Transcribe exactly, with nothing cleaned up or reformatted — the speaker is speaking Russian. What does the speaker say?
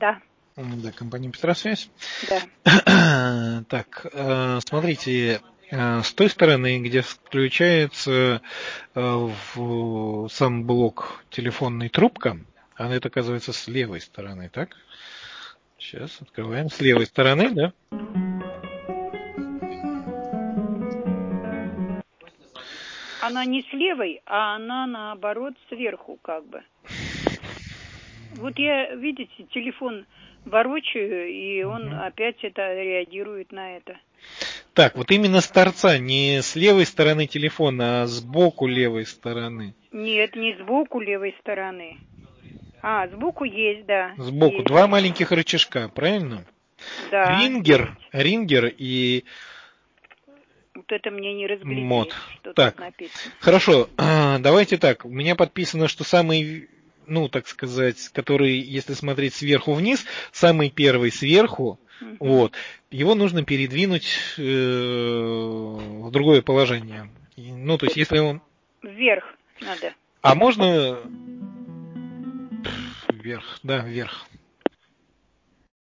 Да. Да, компания Петросвязь. Да. Так, смотрите, с той стороны, где включается в сам блок телефонной трубка, она это оказывается с левой стороны, так? Сейчас открываем с левой стороны, да? Она не с левой, а она наоборот сверху как бы. Вот я, видите, телефон ворочаю, и он угу. опять это реагирует на это. Так, вот именно с торца, не с левой стороны телефона, а сбоку левой стороны. Нет, не сбоку левой стороны. А, сбоку есть, да. Сбоку есть. Два маленьких рычажка, правильно? Да. Рингер, есть. рингер и... Вот это мне не разглядеть, мод. что так, тут написано. Хорошо, давайте так. У меня подписано, что самый, ну, так сказать, который, если смотреть сверху вниз, самый первый сверху, угу. вот, его нужно передвинуть э, в другое положение. Ну, то есть, если он... Вверх надо. А можно... Вверх, да, вверх.